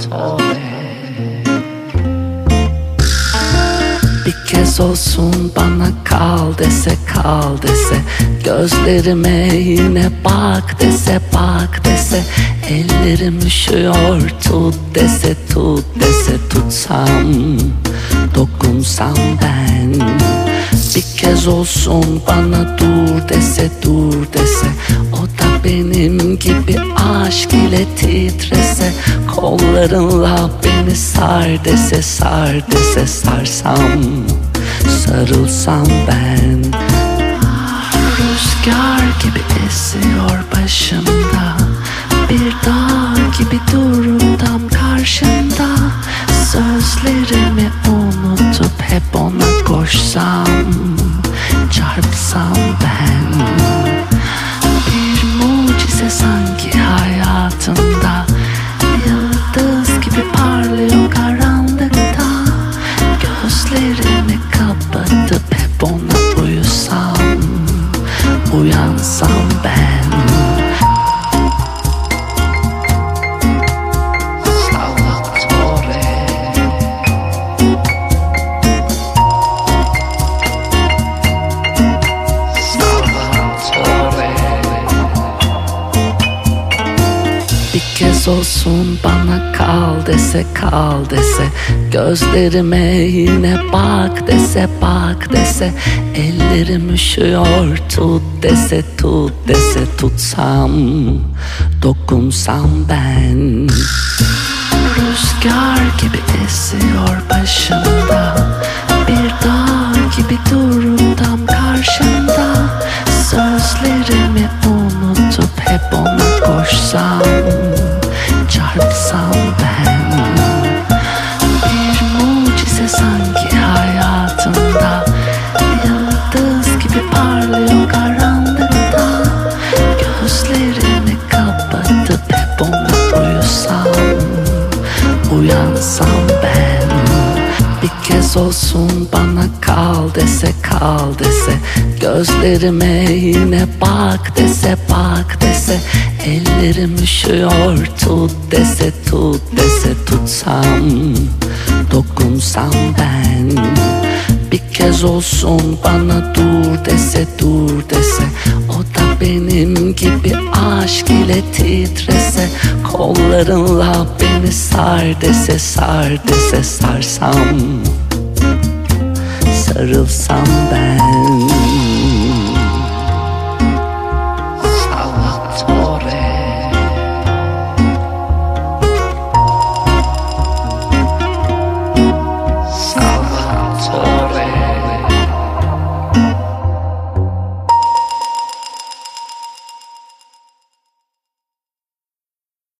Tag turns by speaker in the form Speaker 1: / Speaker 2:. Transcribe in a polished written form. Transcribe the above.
Speaker 1: Bir kez olsun bana kal dese, kal dese, gözlerime yine bak dese, bak dese, ellerim üşüyor tut dese, tut dese, tutsam, dokunsam ben. Bir kez olsun bana dur dese, dur dese, o da benim gibi aşk ile titrese, kollarınla beni sar dese, sar dese, sarsam, sarılsam ben. Rüzgar gibi esiyor başımda, bir dağ gibi dururum tam karşında. Sözlerimi unutup hep ona koşsam, çarpsam ben. Bir mucize sanki hayatımda, yıldız gibi parlıyor karanlıkta. Gözlerimi kapatıp hep ona uyusam, uyansam ben. Bir kez olsun bana kal dese, kal dese, gözlerime yine bak dese, bak dese, ellerim üşüyor tut dese, tut dese, tutsam, dokunsam ben. Rüzgar gibi esiyor başımda, bir dağ gibi dururum tam karşımda. Sözlerimi unutup hep ona koşsam, çarpsam ben. Bir mucize sanki hayatımda, yıldız gibi parlıyor karanlıkta. Gözlerimi kapatıp hep ona uyusam, uyansam ben. Bir kez olsun bana kal dese, kal dese, gözlerime yine bak dese, bak dese, ellerim üşüyor tut dese, tut dese, tutsam, dokunsam ben. Bir kez olsun bana dur dese, dur dese, o da benim gibi aşk ile titrese, kollarınla beni sar dese, sar dese, sarsam, sarılsam ben.